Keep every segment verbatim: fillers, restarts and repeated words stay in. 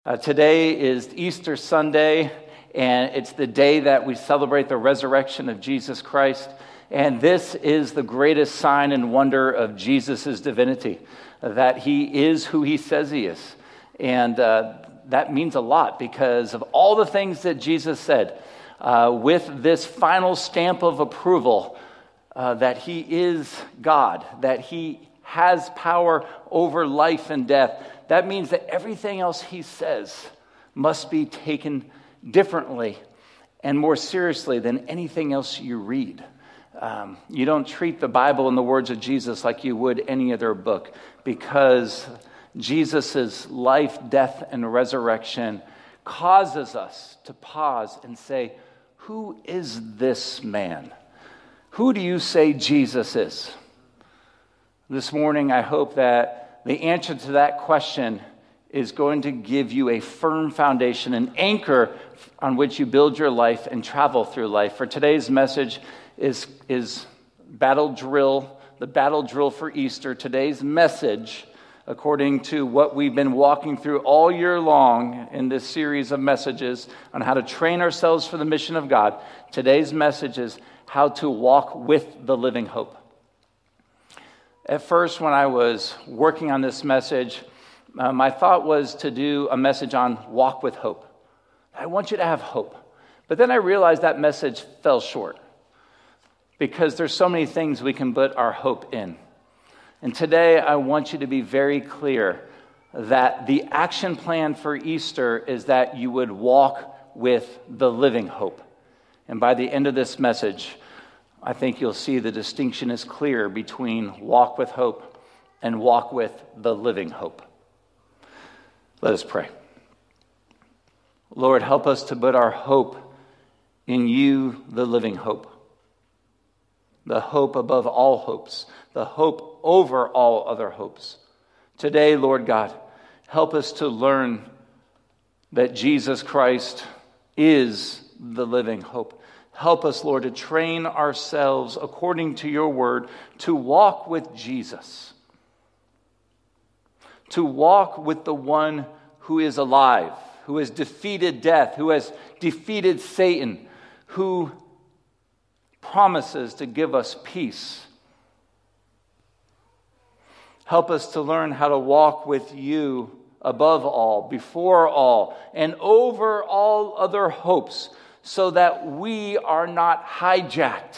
Uh, today is Easter Sunday, and it's the day that we celebrate the resurrection of Jesus Christ. And this is the greatest sign and wonder of Jesus' divinity, that he is who he says he is. And uh, that means a lot because of all the things that Jesus said. Uh, with this final stamp of approval uh, that he is God, that he has power over life and death, that means that everything else he says must be taken differently and more seriously than anything else you read. Um, you don't treat the Bible and the words of Jesus like you would any other book, because Jesus' life, death, and resurrection causes us to pause and say, who is this man? Who do you say Jesus is? This morning, I hope that the answer to that question is going to give you a firm foundation, an anchor on which you build your life and travel through life. For today's message is, is battle drill, the battle drill for Easter. Today's message, according to what we've been walking through all year long in this series of messages on how to train ourselves for the mission of God, today's message is how to walk with the living hope. At first, when I was working on this message, uh, my thought was to do a message on walk with hope. I want you to have hope. But then I realized that message fell short because there's so many things we can put our hope in. And today, I want you to be very clear that the action plan for Easter is that you would walk with the living hope. And by the end of this message, I think you'll see the distinction is clear between walk with hope and walk with the living hope. Let us pray. Lord, help us to put our hope in you, the living hope. The hope above all hopes, the hope over all other hopes. Today, Lord God, help us to learn that Jesus Christ is the living hope. Help us, Lord, to train ourselves according to your word to walk with Jesus, to walk with the one who is alive, who has defeated death, who has defeated Satan, who promises to give us peace. Help us to learn how to walk with you above all, before all, and over all other hopes, so that we are not hijacked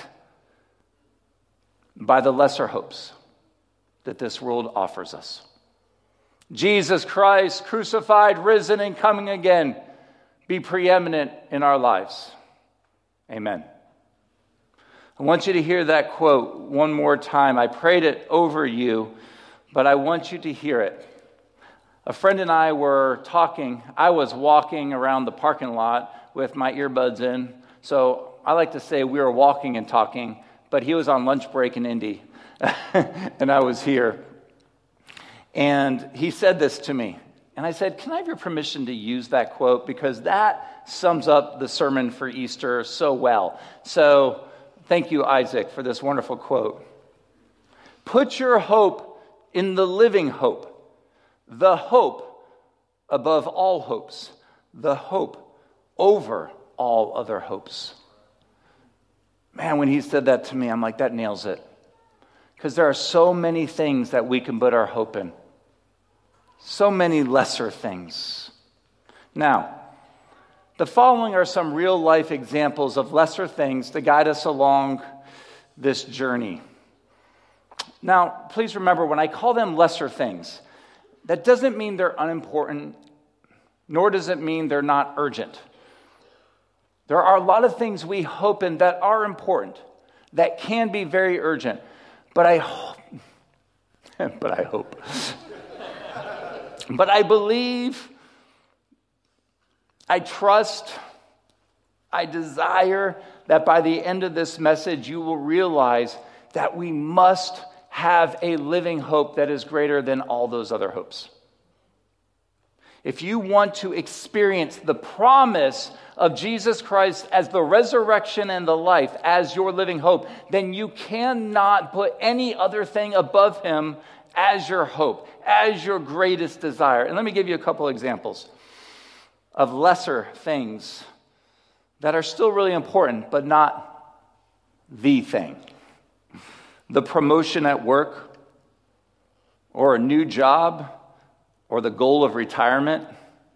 by the lesser hopes that this world offers us. Jesus Christ, crucified, risen, and coming again, be preeminent in our lives. Amen. I want you to hear that quote one more time. I prayed it over you, but I want you to hear it. A friend and I were talking. I was walking around the parking lot with my earbuds in. So I like to say we were walking and talking, but he was on lunch break in Indy, and I was here. And he said this to me. And I said, can I have your permission to use that quote? Because that sums up the sermon for Easter so well. So thank you, Isaac, for this wonderful quote. Put your hope in the living hope, the hope above all hopes, the hope over all other hopes. Man, when he said that to me, I'm like, that nails it. Because there are so many things that we can put our hope in. So many lesser things. Now, the following are some real life examples of lesser things to guide us along this journey. Now, please remember, when I call them lesser things, that doesn't mean they're unimportant, nor does it mean they're not urgent. There are a lot of things we hope in that are important, that can be very urgent. But I hope, but I hope, but I believe, I trust, I desire that by the end of this message, you will realize that we must have a living hope that is greater than all those other hopes. If you want to experience the promise of Jesus Christ as the resurrection and the life as your living hope, then you cannot put any other thing above him as your hope, as your greatest desire. And let me give you a couple examples. of lesser things that are still really important, but not the thing. The promotion at work, or a new job, or the goal of retirement.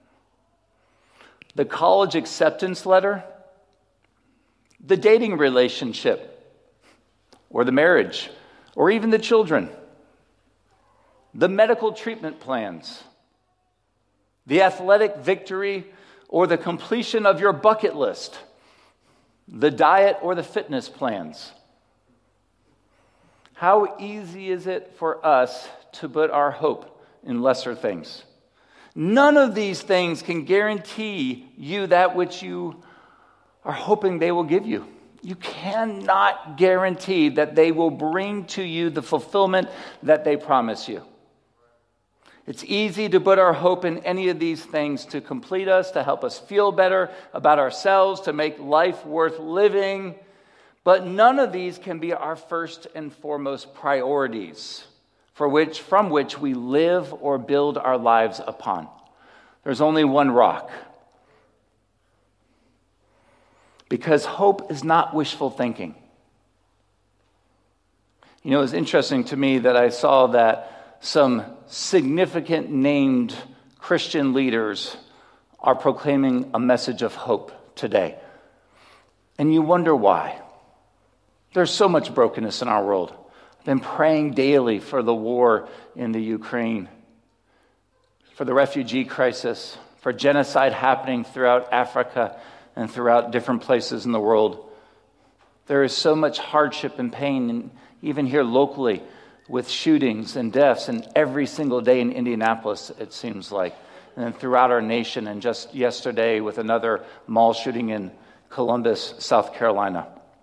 The college acceptance letter, the dating relationship, or the marriage, or even the children. The medical treatment plans, the athletic victory, or the completion of your bucket list, the diet or the fitness plans. How easy is it for us to put our hope in lesser things? None of these things can guarantee you that which you are hoping they will give you. You cannot guarantee that they will bring to you the fulfillment that they promise you. It's easy to put our hope in any of these things to complete us, to help us feel better about ourselves, to make life worth living. But none of these can be our first and foremost priorities for which, from which we live or build our lives upon. There's only one rock. Because hope is not wishful thinking. You know, it's interesting to me that I saw that some significant named Christian leaders are proclaiming a message of hope today. And you wonder why. There's so much brokenness in our world. I've been praying daily for the war in the Ukraine, for the refugee crisis, for genocide happening throughout Africa and throughout different places in the world. There is so much hardship and pain, and even here locally, with shootings and deaths, and every single day in Indianapolis, it seems like, and then throughout our nation, and just yesterday with another mall shooting in Columbus, South Carolina.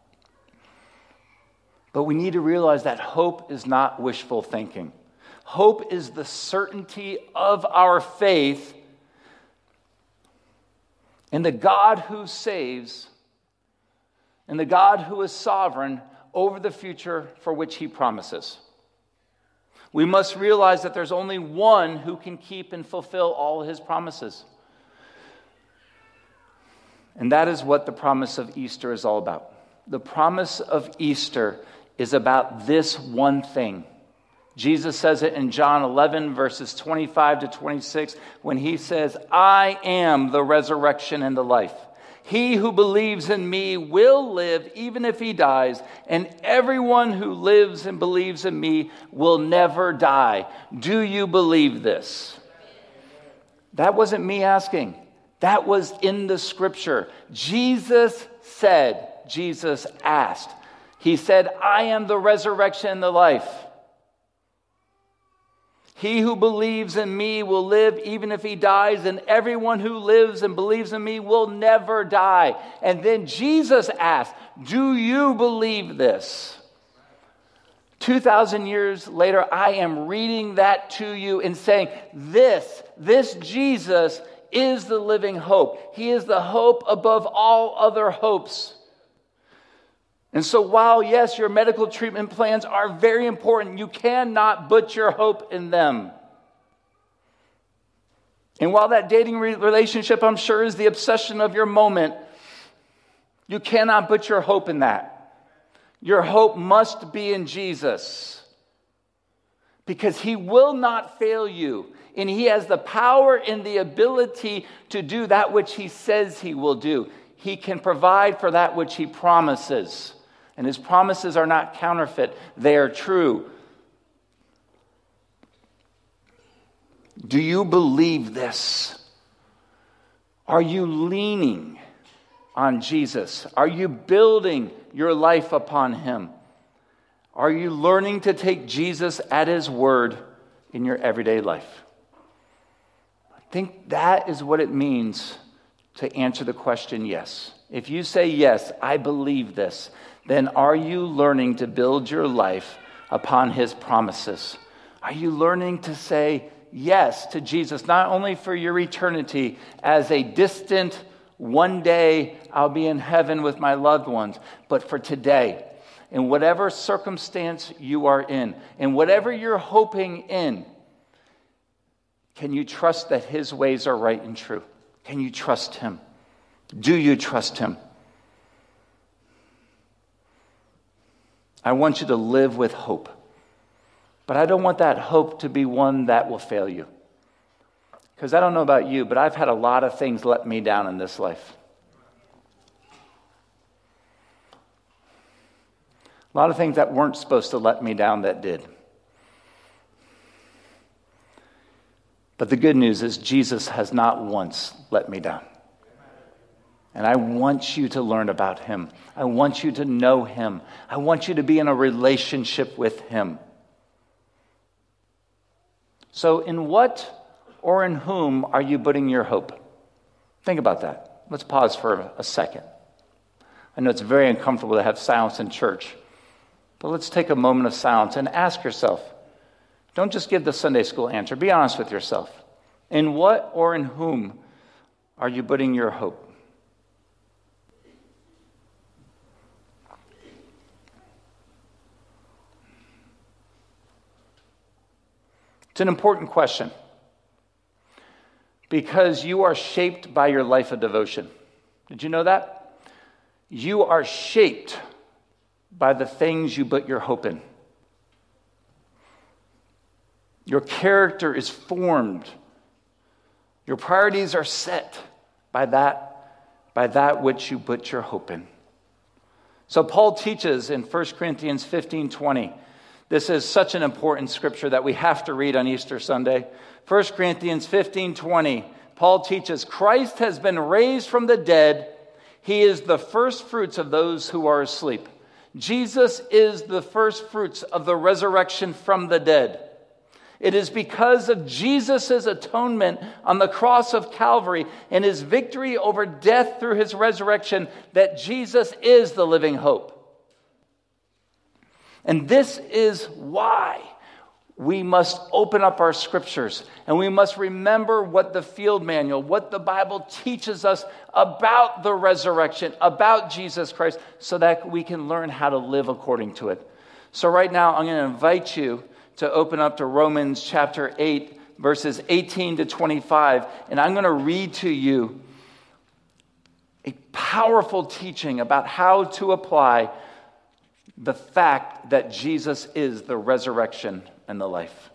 But we need to realize that hope is not wishful thinking. Hope is the certainty of our faith in the God who saves, and the God who is sovereign over the future for which he promises. We must realize that there's only one who can keep and fulfill all his promises. And that is what the promise of Easter is all about. The promise of Easter is about this one thing. Jesus says it in John eleven, verses twenty-five to twenty-six, when he says, I am the resurrection and the life. He who believes in me will live even if he dies, and everyone who lives and believes in me will never die. Do you believe this? That wasn't me asking. That was in the scripture. Jesus said, Jesus asked. He said, I am the resurrection and the life. He who believes in me will live even if he dies, and everyone who lives and believes in me will never die. And then Jesus asked, do you believe this? two thousand years later, I am reading that to you and saying, this, this Jesus is the living hope. He is the hope above all other hopes. And so while, yes, your medical treatment plans are very important, you cannot put your hope in them. And while that dating relationship, I'm sure, is the obsession of your moment, you cannot put your hope in that. Your hope must be in Jesus, because he will not fail you, and he has the power and the ability to do that which he says he will do. He can provide for that which he promises. And his promises are not counterfeit. They are true. Do you believe this? Are you leaning on Jesus? Are you building your life upon him? Are you learning to take Jesus at his word in your everyday life? I think that is what it means to answer the question yes. If you say yes, I believe this, then are you learning to build your life upon his promises? Are you learning to say yes to Jesus, not only for your eternity as a distant, one day I'll be in heaven with my loved ones, but for today, in whatever circumstance you are in, in whatever you're hoping in, can you trust that his ways are right and true? Can you trust him? Do you trust him? I want you to live with hope. But I don't want that hope to be one that will fail you. Because I don't know about you, but I've had a lot of things let me down in this life. A lot of things that weren't supposed to let me down that did. But the good news is Jesus has not once let me down. And I want you to learn about him. I want you to know him. I want you to be in a relationship with him. So in what or in whom are you putting your hope? Think about that. Let's pause for a second. I know it's very uncomfortable to have silence in church, but let's take a moment of silence and ask yourself. Don't just give the Sunday school answer. Be honest with yourself. In what or in whom are you putting your hope? It's an important question because you are shaped by your life of devotion. Did you know that? You are shaped by the things you put your hope in. Your character is formed. Your priorities are set by that, by that which you put your hope in. So Paul teaches in First Corinthians fifteen twenty. This is such an important scripture that we have to read on Easter Sunday. First Corinthians fifteen twenty, Paul teaches, Christ has been raised from the dead. He is the first fruits of those who are asleep. Jesus is the first fruits of the resurrection from the dead. It is because of Jesus' atonement on the cross of Calvary and his victory over death through his resurrection that Jesus is the living hope. And this is why we must open up our scriptures and we must remember what the field manual, what the Bible teaches us about the resurrection, about Jesus Christ, so that we can learn how to live according to it. So right now, I'm going to invite you to open up to Romans chapter eight, verses eighteen to twenty-five, and I'm going to read to you a powerful teaching about how to apply the fact that Jesus is the resurrection and the life.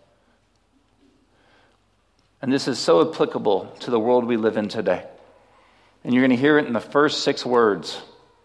And this is so applicable to the world we live in today. And you're going to hear it in the first six words.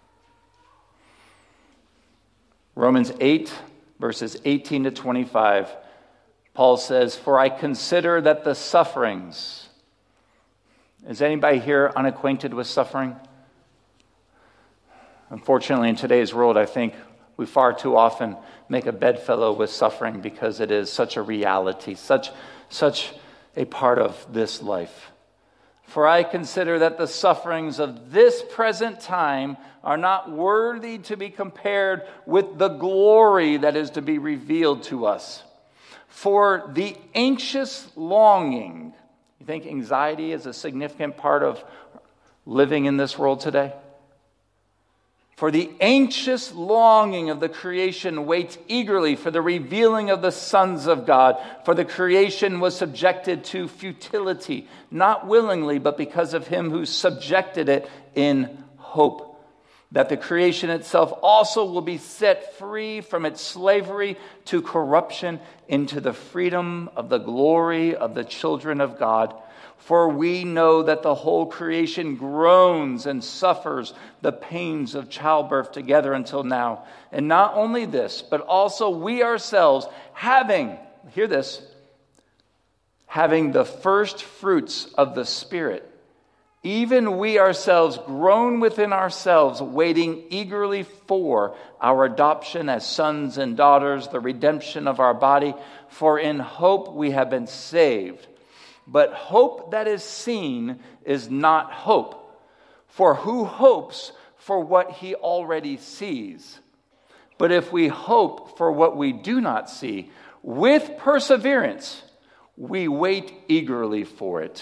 Romans eight, verses eighteen to twenty-five, Paul says, For I consider that the sufferings... Is anybody here unacquainted with suffering? Unfortunately, in today's world, I think we far too often make a bedfellow with suffering because it is such a reality, such, such a part of this life. For I consider that the sufferings of this present time are not worthy to be compared with the glory that is to be revealed to us. For the anxious longing, you think anxiety is a significant part of living in this world today? For the anxious longing of the creation waits eagerly for the revealing of the sons of God. For the creation was subjected to futility, not willingly, but because of him who subjected it in hope, that the creation itself also will be set free from its slavery to corruption into the freedom of the glory of the children of God. For we know that the whole creation groans and suffers the pains of childbirth together until now. And not only this, but also we ourselves having, hear this, having the first fruits of the Spirit, even we ourselves groan within ourselves, waiting eagerly for our adoption as sons and daughters, the redemption of our body. For in hope we have been saved. But hope that is seen is not hope. For who hopes for what he already sees? But if we hope for what we do not see, with perseverance, we wait eagerly for it.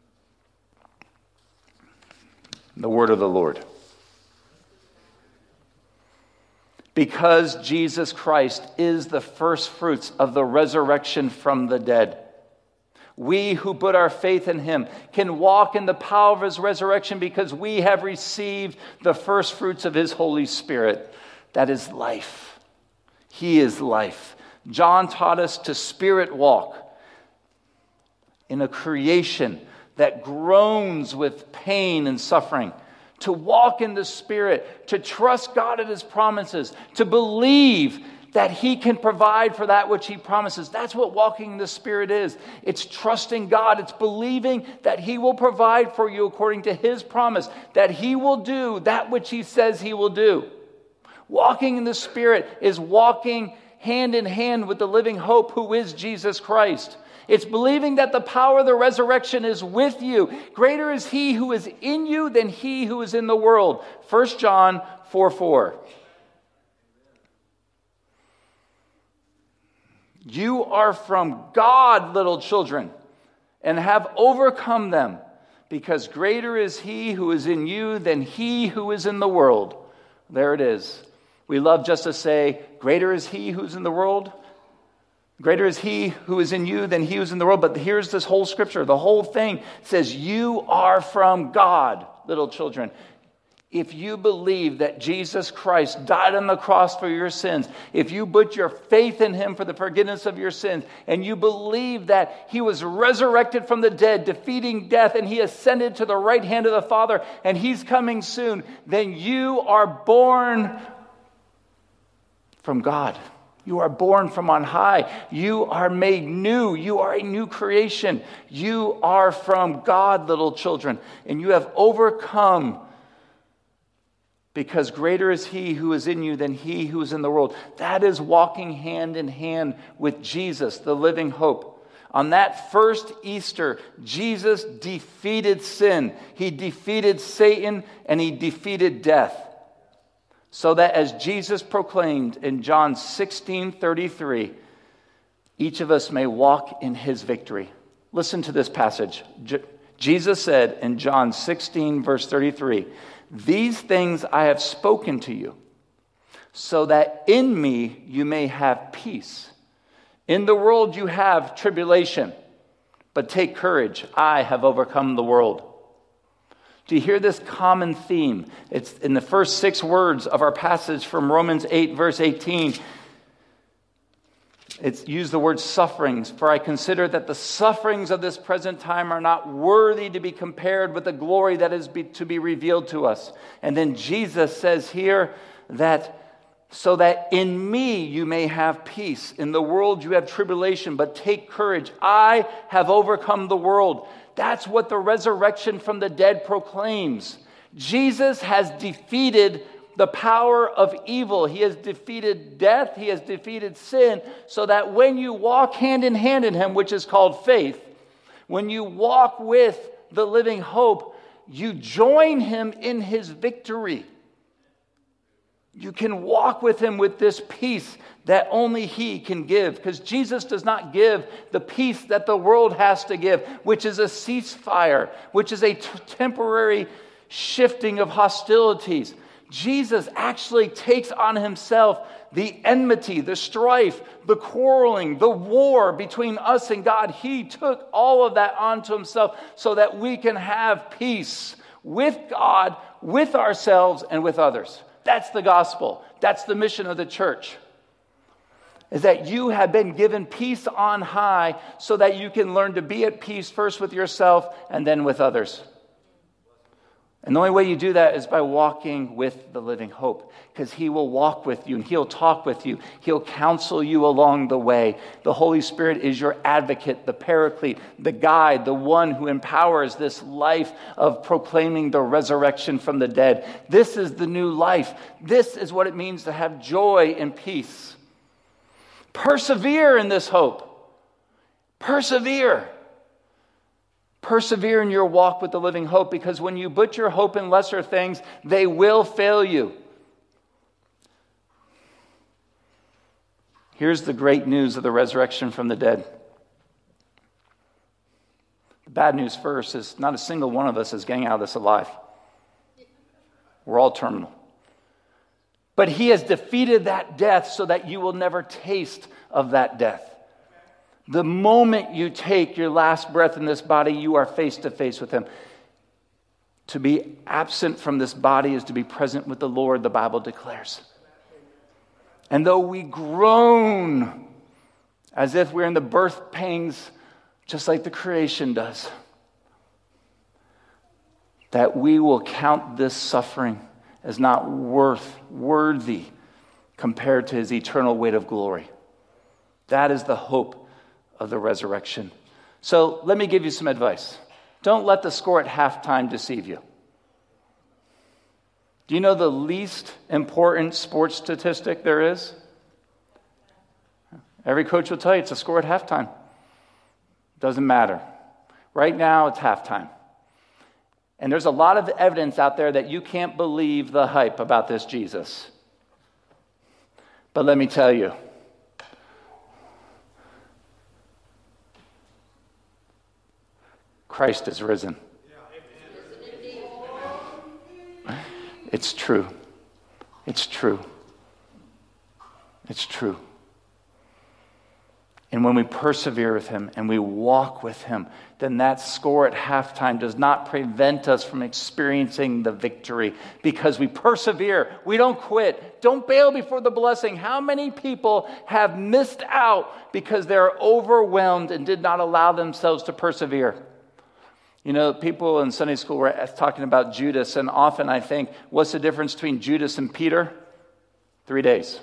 The word of the Lord. Because Jesus Christ is the first fruits of the resurrection from the dead, We who put our faith in him can walk in the power of his resurrection because we have received the first fruits of his Holy Spirit. That is life. He is life. John taught us to spirit walk in a creation that groans with pain and suffering, to walk in the Spirit, to trust God and his promises, to believe that he can provide for that which he promises. That's what walking in the Spirit is. It's trusting God. It's believing that he will provide for you according to his promise, that he will do that which he says he will do. Walking in the Spirit is walking hand in hand with the living hope who is Jesus Christ. It's believing that the power of the resurrection is with you. Greater is he who is in you than he who is in the world. First John four four. You are from God, little children, and have overcome them, because greater is he who is in you than he who is in the world. There it is. We love just to say, greater is he who's in the world. Greater is he who is in you than he who is in the world. But here's this whole scripture. The whole thing says, you are from God, little children. If you believe that Jesus Christ died on the cross for your sins, if you put your faith in him for the forgiveness of your sins, and you believe that he was resurrected from the dead, defeating death, and he ascended to the right hand of the Father, and he's coming soon, then you are born from God. You are born from on high. You are made new. You are a new creation. You are from God, little children, and you have overcome, because greater is he who is in you than he who is in the world. That is walking hand in hand with Jesus, the living hope. On that first Easter, Jesus defeated sin. He defeated Satan, and he defeated death. So that as Jesus proclaimed in John sixteen thirty-three, each of us may walk in his victory. Listen to this passage. J- Jesus said in John sixteen, verse thirty-three, these things I have spoken to you, so that in me you may have peace. In the world you have tribulation, but take courage. I have overcome the world. Do you hear this common theme? It's in the first six words of our passage from Romans eight, verse eighteen. It's used the word sufferings. For I consider that the sufferings of this present time are not worthy to be compared with the glory that is be, to be revealed to us. And then Jesus says here that so that in me you may have peace. In the world you have tribulation, but take courage. I have overcome the world. That's what the resurrection from the dead proclaims. Jesus has defeated the power of evil. He has defeated death. He has defeated sin, so that when you walk hand in hand in him, which is called faith, when you walk with the living hope, you join him in his victory. You can walk with him with this peace that only he can give. Because Jesus does not give the peace that the world has to give, which is a ceasefire, which is a t- temporary shifting of hostilities. Jesus actually takes on himself the enmity, the strife, the quarreling, the war between us and God. He took all of that onto himself so that we can have peace with God, with ourselves, and with others. That's the gospel. That's the mission of the church. Is that you have been given peace on high so that you can learn to be at peace first with yourself and then with others. And the only way you do that is by walking with the living hope, because he will walk with you and he'll talk with you. He'll counsel you along the way. The Holy Spirit is your advocate, the paraclete, the guide, the one who empowers this life of proclaiming the resurrection from the dead. This is the new life. This is what it means to have joy and peace. Persevere in this hope. Persevere. Persevere in your walk with the living hope, because when you put your hope in lesser things, they will fail you. Here's the great news of the resurrection from the dead. The bad news first is not a single one of us is getting out of this alive. We're all terminal. But he has defeated that death so that you will never taste of that death. The moment you take your last breath in this body, you are face to face with him. To be absent from this body is to be present with the Lord, the Bible declares. And though we groan as if we're in the birth pangs, just like the creation does, that we will count this suffering as not worth, worthy compared to his eternal weight of glory. That is the hope of the resurrection. So let me give you some advice. Don't let the score at halftime deceive you. Do you know the least important sports statistic there is? Every coach will tell you it's a score at halftime. Doesn't matter. Right now, it's halftime. And there's a lot of evidence out there that you can't believe the hype about this Jesus. But let me tell you, Christ is risen. It's true. It's true. It's true. And when we persevere with him and we walk with him, then that score at halftime does not prevent us from experiencing the victory because we persevere. We don't quit. Don't bail before the blessing. How many people have missed out because they're overwhelmed and did not allow themselves to persevere? You know, people in Sunday school were talking about Judas, and often I think, what's the difference between Judas and Peter? Three days.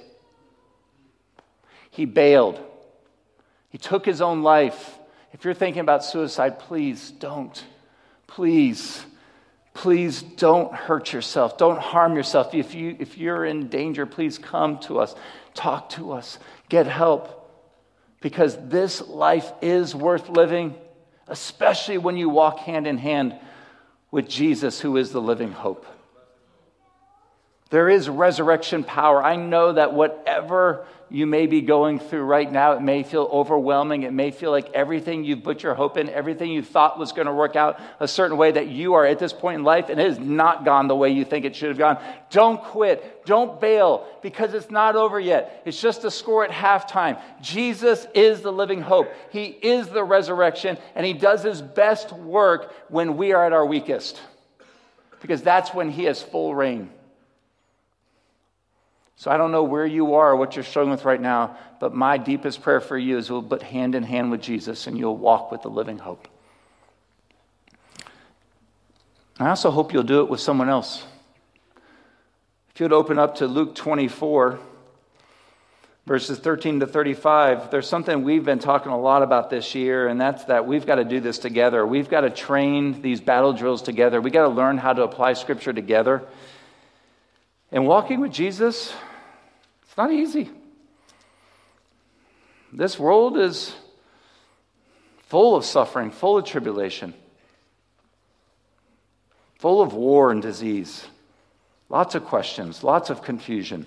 He bailed. He took his own life. If you're thinking about suicide, please don't. Please, please don't hurt yourself. Don't harm yourself. If you, if you're in danger, please come to us. Talk to us. Get help. Because this life is worth living, especially when you walk hand in hand with Jesus, who is the living hope. There is resurrection power. I know that whatever you may be going through right now, it may feel overwhelming. It may feel like everything you've put your hope in, everything you thought was going to work out a certain way, that you are at this point in life and it has not gone the way you think it should have gone. Don't quit. Don't bail, because it's not over yet. It's just a score at halftime. Jesus is the living hope. He is the resurrection, and he does his best work when we are at our weakest, because that's when he has full reign. So I don't know where you are or what you're struggling with right now, but my deepest prayer for you is you'll put hand in hand with Jesus and you'll walk with the living hope. I also hope you'll do it with someone else. If you'd open up to Luke twenty-four, verses thirteen to thirty-five, there's something we've been talking a lot about this year, and that's that we've got to do this together. We've got to train these battle drills together. We've got to learn how to apply Scripture together. And walking with Jesus, it's not easy. This world is full of suffering, full of tribulation, full of war and disease. Lots of questions, lots of confusion.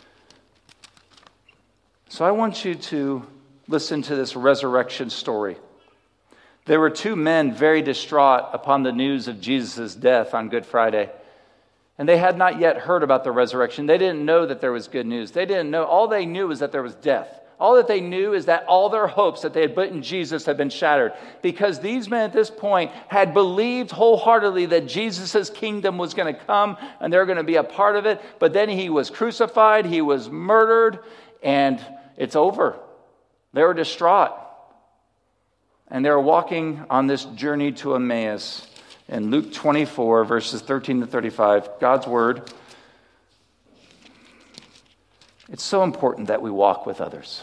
So I want you to listen to this resurrection story. There were two men very distraught upon the news of Jesus' death on Good Friday. And they had not yet heard about the resurrection. They didn't know that there was good news. They didn't know. All they knew was that there was death. All that they knew is that all their hopes that they had put in Jesus had been shattered. Because these men at this point had believed wholeheartedly that Jesus' kingdom was going to come and they're going to be a part of it. But then he was crucified, he was murdered, and it's over. They were distraught. And they were walking on this journey to Emmaus. In Luke twenty-four, verses thirteen to thirty-five, God's word. It's so important that we walk with others.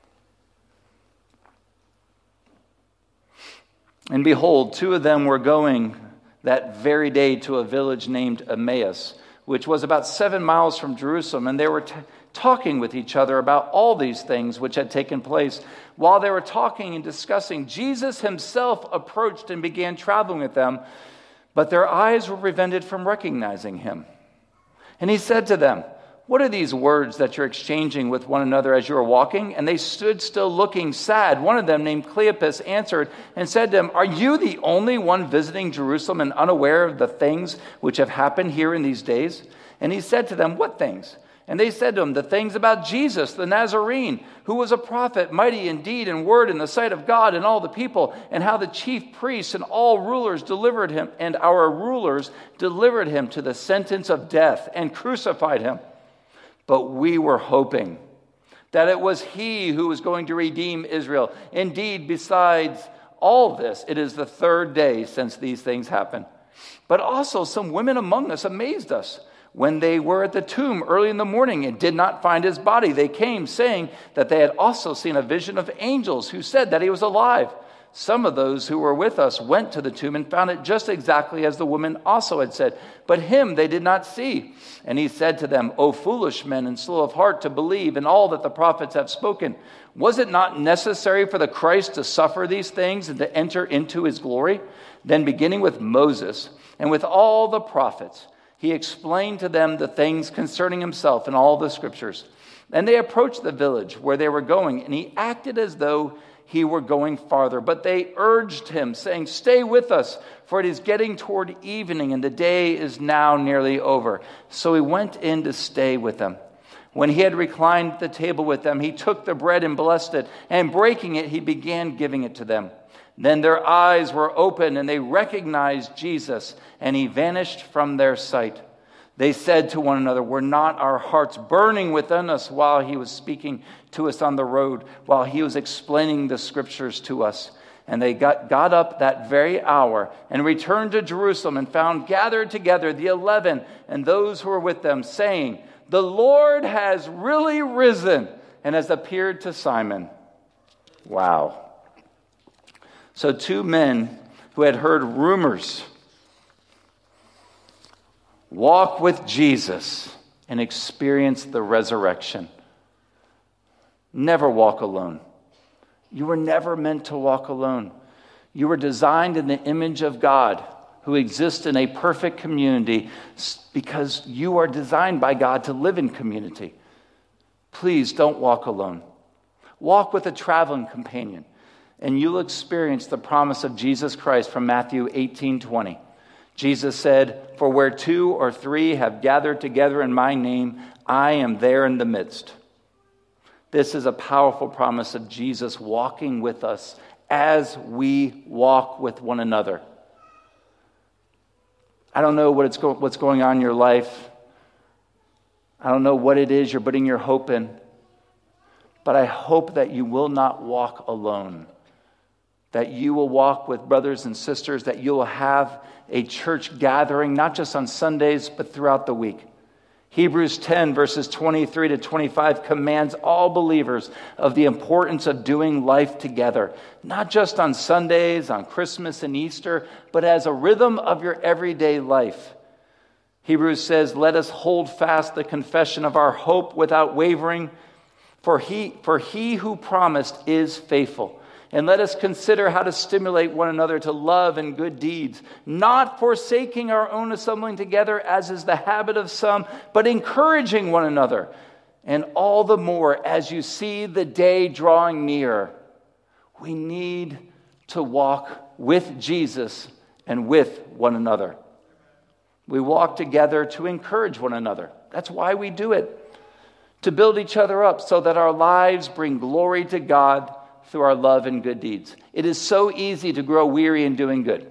And behold, two of them were going that very day to a village named Emmaus, which was about seven miles from Jerusalem, and they were t- talking with each other about all these things which had taken place. While they were talking and discussing, Jesus himself approached and began traveling with them, but their eyes were prevented from recognizing him. And he said to them, "What are these words that you're exchanging with one another as you are walking?" And they stood still looking sad. One of them, named Cleopas, answered and said to him, "Are you the only one visiting Jerusalem and unaware of the things which have happened here in these days?" And he said to them, "What things?" And they said to him, the things about Jesus, the Nazarene, who was a prophet, mighty in deed and word in the sight of God and all the people, and how the chief priests and all rulers delivered him, and our rulers delivered him to the sentence of death and crucified him. But we were hoping that it was he who was going to redeem Israel. Indeed, besides all this, it is the third day since these things happened. But also some women among us amazed us. When they were at the tomb early in the morning and did not find his body, they came saying that they had also seen a vision of angels who said that he was alive. Some of those who were with us went to the tomb and found it just exactly as the woman also had said. But him they did not see. And he said to them, O foolish men and slow of heart to believe in all that the prophets have spoken. Was it not necessary for the Christ to suffer these things and to enter into his glory? Then beginning with Moses and with all the prophets, he explained to them the things concerning himself in all the scriptures. And they approached the village where they were going, and he acted as though he were going farther. But they urged him, saying, Stay with us, for it is getting toward evening, and the day is now nearly over. So he went in to stay with them. When he had reclined at the table with them, he took the bread and blessed it, and breaking it, he began giving it to them. Then their eyes were opened, and they recognized Jesus, and he vanished from their sight. They said to one another, Were not our hearts burning within us while he was speaking to us on the road, while he was explaining the scriptures to us? And they got, got up that very hour and returned to Jerusalem and found gathered together the eleven and those who were with them, saying, The Lord has really risen and has appeared to Simon. Wow. So two men who had heard rumors walk with Jesus and experience the resurrection. Never walk alone. You were never meant to walk alone. You were designed in the image of God, who exists in a perfect community because you are designed by God to live in community. Please don't walk alone. Walk with a traveling companion, and you'll experience the promise of Jesus Christ from Matthew eighteen twenty. Jesus said, For where two or three have gathered together in my name, I am there in the midst. This is a powerful promise of Jesus walking with us as we walk with one another. I don't know what it's go- what's going on in your life. I don't know what it is you're putting your hope in. But I hope that you will not walk alone. That you will walk with brothers and sisters, that you will have a church gathering, not just on Sundays, but throughout the week. Hebrews ten, verses twenty-three to twenty-five, commands all believers of the importance of doing life together, not just on Sundays, on Christmas and Easter, but as a rhythm of your everyday life. Hebrews says, Let us hold fast the confession of our hope without wavering, for he, for he who promised is faithful. And let us consider how to stimulate one another to love and good deeds, not forsaking our own assembling together, as is the habit of some, but encouraging one another. And all the more as you see the day drawing near. We need to walk with Jesus and with one another. We walk together to encourage one another. That's why we do it. To build each other up so that our lives bring glory to God through our love and good deeds. It is so easy to grow weary in doing good.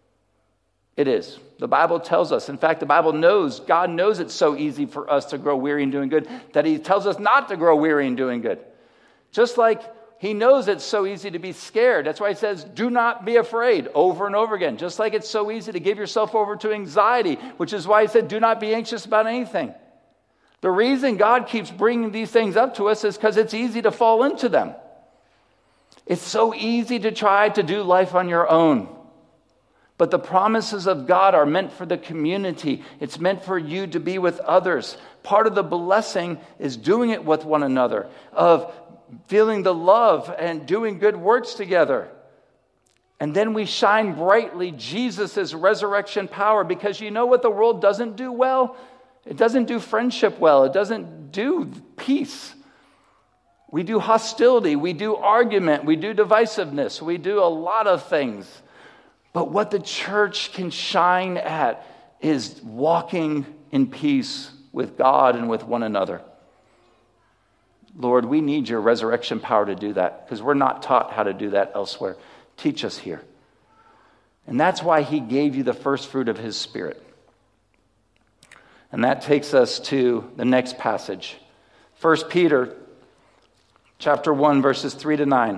It is. The Bible tells us. In fact, the Bible knows, God knows it's so easy for us to grow weary in doing good that he tells us not to grow weary in doing good. Just like he knows it's so easy to be scared. That's why he says, do not be afraid over and over again. Just like it's so easy to give yourself over to anxiety, which is why he said, do not be anxious about anything. The reason God keeps bringing these things up to us is because it's easy to fall into them. It's so easy to try to do life on your own. But the promises of God are meant for the community. It's meant for you to be with others. Part of the blessing is doing it with one another, of feeling the love and doing good works together. And then we shine brightly Jesus' resurrection power, because you know what the world doesn't do well? It doesn't do friendship well. It doesn't do peace. We do hostility, we do argument, we do divisiveness, we do a lot of things. But what the church can shine at is walking in peace with God and with one another. Lord, we need your resurrection power to do that because we're not taught how to do that elsewhere. Teach us here. And that's why he gave you the first fruit of his Spirit. And that takes us to the next passage. First Peter chapter one, verses three to nine.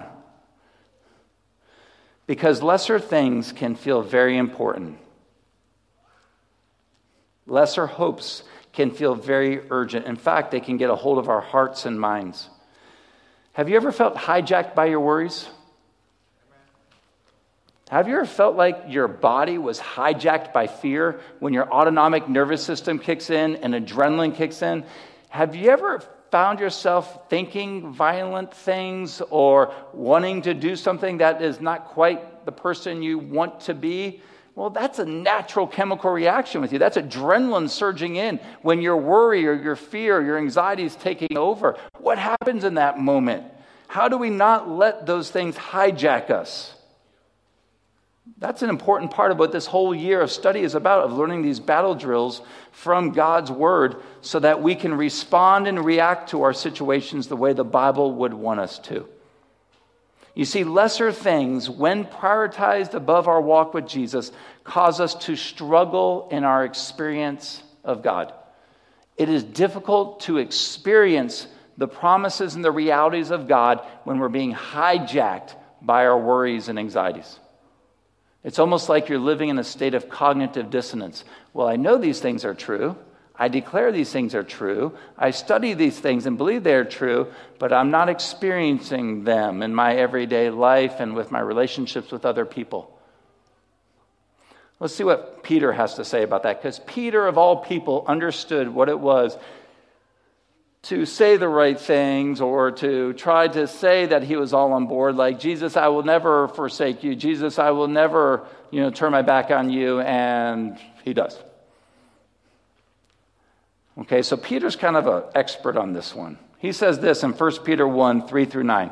Because lesser things can feel very important. Lesser hopes can feel very urgent. In fact, they can get a hold of our hearts and minds. Have you ever felt hijacked by your worries? Have you ever felt like your body was hijacked by fear when your autonomic nervous system kicks in and adrenaline kicks in? Have you ever found yourself thinking violent things or wanting to do something that is not quite the person you want to be? Well, that's a natural chemical reaction with you. That's adrenaline surging in when your worry or your fear or your anxiety is taking over. What happens in that moment? How do we not let those things hijack us? That's an important part of what this whole year of study is about, of learning these battle drills from God's Word so that we can respond and react to our situations the way the Bible would want us to. You see, lesser things, when prioritized above our walk with Jesus, cause us to struggle in our experience of God. It is difficult to experience the promises and the realities of God when we're being hijacked by our worries and anxieties. It's almost like you're living in a state of cognitive dissonance. Well, I know these things are true. I declare these things are true. I study these things and believe they're true, but I'm not experiencing them in my everyday life and with my relationships with other people. Let's see what Peter has to say about that, because Peter, of all people, understood what it was to say the right things or to try to say that he was all on board, like, Jesus, I will never forsake you. Jesus, I will never, you know, turn my back on you, and he does. Okay, so Peter's kind of an expert on this one. He says this in First Peter one, three through nine.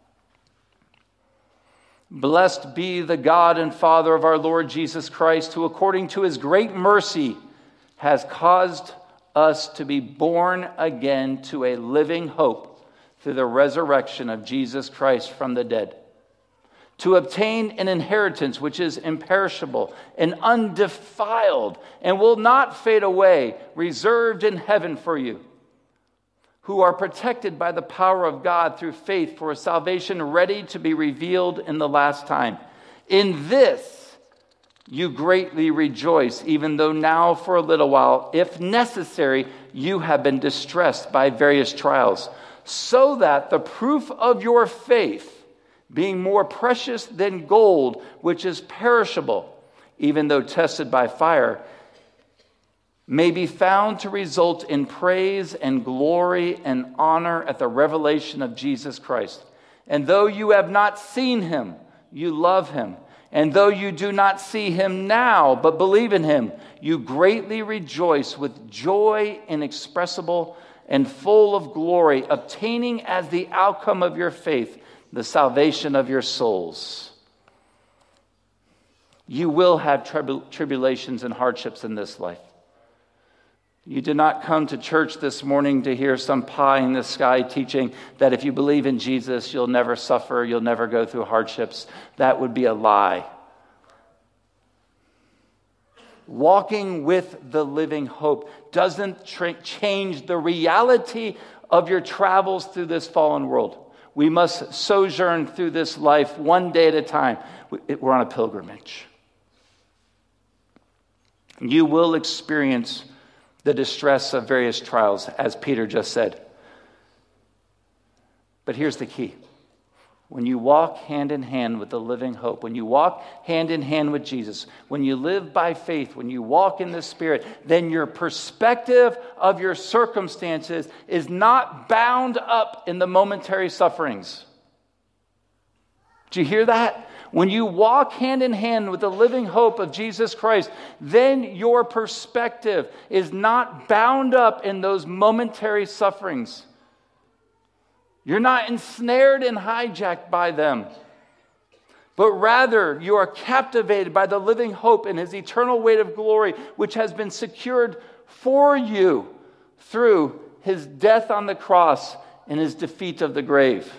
Blessed be the God and Father of our Lord Jesus Christ, who according to his great mercy has caused us to be born again to a living hope through the resurrection of Jesus Christ from the dead, to obtain an inheritance which is imperishable and undefiled and will not fade away, reserved in heaven for you, who are protected by the power of God through faith for a salvation ready to be revealed in the last time. In this you greatly rejoice, even though now for a little while, if necessary, you have been distressed by various trials, so that the proof of your faith, being more precious than gold, which is perishable, even though tested by fire, may be found to result in praise and glory and honor at the revelation of Jesus Christ. And though you have not seen him, you love him. And though you do not see him now, but believe in him, you greatly rejoice with joy inexpressible and full of glory, obtaining as the outcome of your faith the salvation of your souls. You will have tribul- tribulations and hardships in this life. You did not come to church this morning to hear some pie in the sky teaching that if you believe in Jesus, you'll never suffer, you'll never go through hardships. That would be a lie. Walking with the living hope doesn't tra- change the reality of your travels through this fallen world. We must sojourn through this life one day at a time. We're on a pilgrimage. You will experience the distress of various trials, as Peter just said. But here's the key. When you walk hand in hand with the living hope, when you walk hand in hand with Jesus, when you live by faith, when you walk in the Spirit, then your perspective of your circumstances is not bound up in the momentary sufferings. Do you hear that? When you walk hand in hand with the living hope of Jesus Christ, then your perspective is not bound up in those momentary sufferings. You're not ensnared and hijacked by them, but rather you are captivated by the living hope and his eternal weight of glory, which has been secured for you through his death on the cross and his defeat of the grave.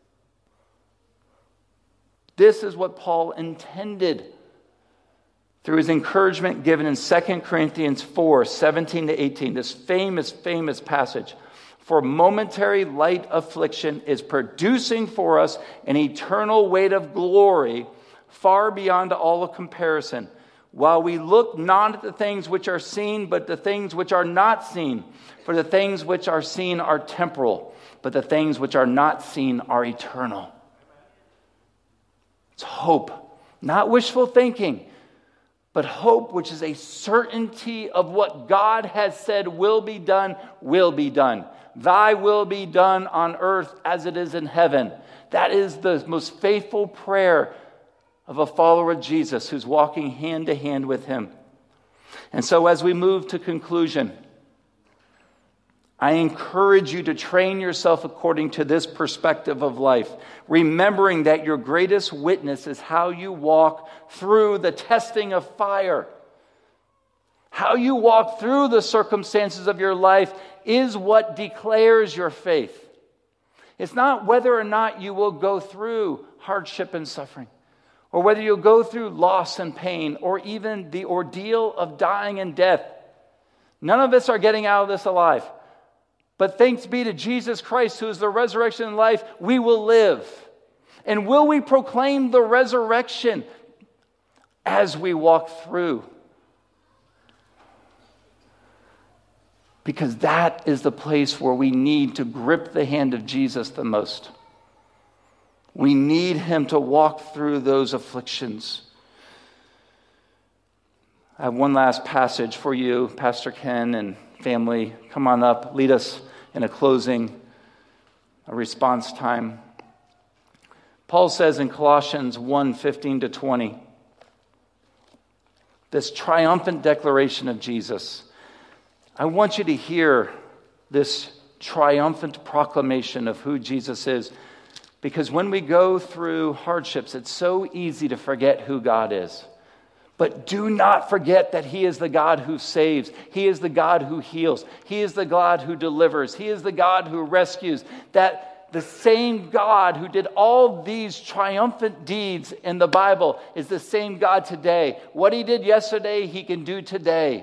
This is what Paul intended through his encouragement given in Second Corinthians four, seventeen to eighteen, this famous, famous passage. For momentary light affliction is producing for us an eternal weight of glory far beyond all comparison, while we look not at the things which are seen, but the things which are not seen. For the things which are seen are temporal, but the things which are not seen are eternal. It's hope, not wishful thinking, but hope, which is a certainty of what God has said will be done, will be done. Thy will be done on earth as it is in heaven. That is the most faithful prayer of a follower of Jesus who's walking hand to hand with him. And so as we move to conclusion, I encourage you to train yourself according to this perspective of life, remembering that your greatest witness is how you walk through the testing of fire. How you walk through the circumstances of your life is what declares your faith. It's not whether or not you will go through hardship and suffering, or whether you'll go through loss and pain, or even the ordeal of dying and death. None of us are getting out of this alive. But thanks be to Jesus Christ, who is the resurrection and life, we will live. And will we proclaim the resurrection as we walk through? Because that is the place where we need to grip the hand of Jesus the most. We need him to walk through those afflictions. I have one last passage for you, Pastor Ken and family. Come on up, lead us in a closing, a response time. Paul says in Colossians one, fifteen to twenty, this triumphant declaration of Jesus. I want you to hear this triumphant proclamation of who Jesus is, because when we go through hardships, it's so easy to forget who God is. But do not forget that he is the God who saves. He is the God who heals. He is the God who delivers. He is the God who rescues. That the same God who did all these triumphant deeds in the Bible is the same God today. What he did yesterday, he can do today.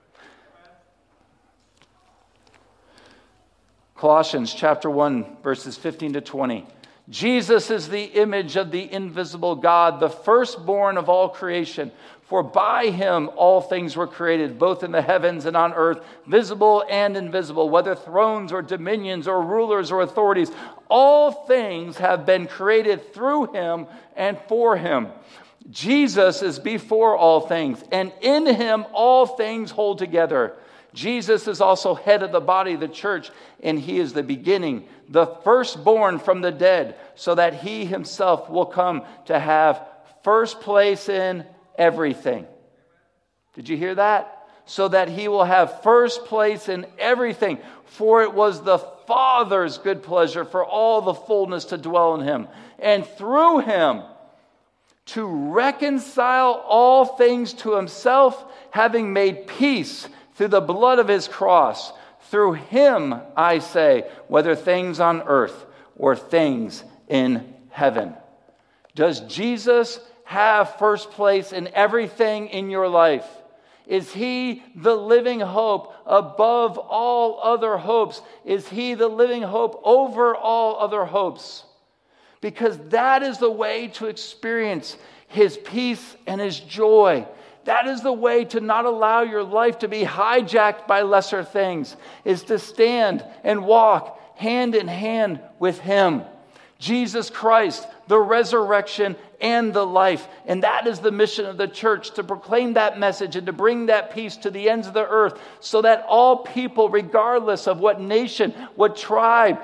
Colossians chapter one, verses fifteen to twenty. Jesus is the image of the invisible God, the firstborn of all creation. For by him all things were created, both in the heavens and on earth, visible and invisible, whether thrones or dominions or rulers or authorities. All things have been created through him and for him. Jesus is before all things, and in him all things hold together. Jesus is also head of the body, the church, and he is the beginning, the firstborn from the dead, so that he himself will come to have first place in everything. Did you hear that? So that he will have first place in everything. For it was the Father's good pleasure for all the fullness to dwell in him, and through him to reconcile all things to himself, having made peace through the blood of his cross. Through him, I say, whether things on earth or things in heaven. Does Jesus have first place in everything in your life? Is he the living hope above all other hopes? Is he the living hope over all other hopes? Because that is the way to experience his peace and his joy. That is the way to not allow your life to be hijacked by lesser things, is to stand and walk hand in hand with him. Jesus Christ, the resurrection and the life. And that is the mission of the church, to proclaim that message and to bring that peace to the ends of the earth, so that all people, regardless of what nation, what tribe,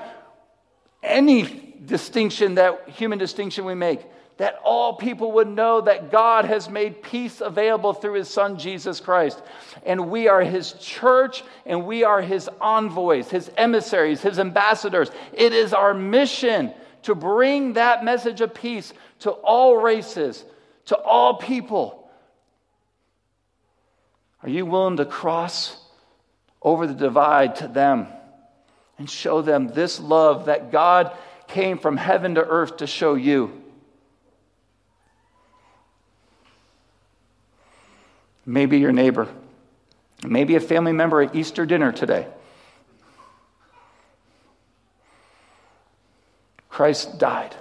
any distinction, that human distinction we make, that all people would know that God has made peace available through his son, Jesus Christ. And we are his church, and we are his envoys, his emissaries, his ambassadors. It is our mission to bring that message of peace to all races, to all people. Are you willing to cross over the divide to them and show them this love that God came from heaven to earth to show you. Maybe your neighbor, maybe a family member at Easter dinner today. Christ died.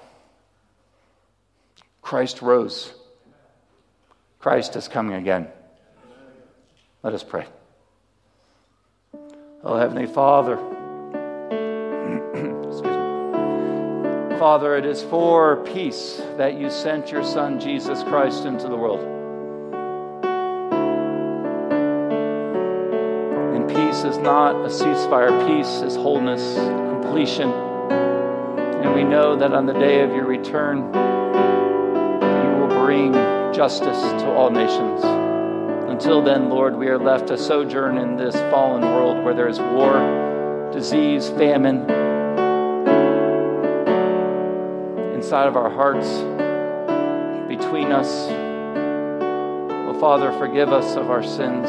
Christ rose. Christ is coming again. Let us pray. Oh, Heavenly Father, excuse me. Father, it is for peace that you sent your Son, Jesus Christ, into the world. And peace is not a ceasefire. Peace is wholeness, completion. And we know that on the day of your return, you will bring justice to all nations. Until then, Lord, we are left to sojourn in this fallen world where there is war, disease, famine. Inside of our hearts, between us. Oh, Father, forgive us of our sins.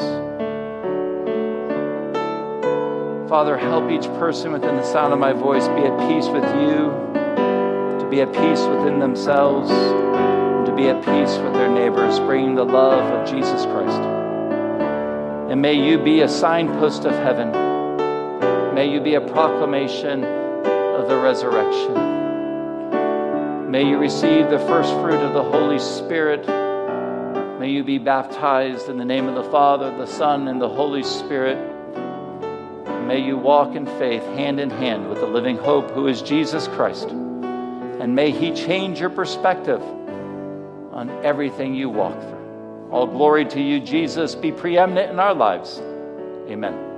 Father, help each person within the sound of my voice be at peace with you, to be at peace within themselves, and to be at peace with their neighbors, bringing the love of Jesus Christ. And may you be a signpost of heaven. May you be a proclamation of the resurrection. May you receive the first fruit of the Holy Spirit. May you be baptized in the name of the Father, the Son, and the Holy Spirit. May you walk in faith, hand in hand with the living hope who is Jesus Christ. And may he change your perspective on everything you walk through. All glory to you, Jesus. Be preeminent in our lives. Amen.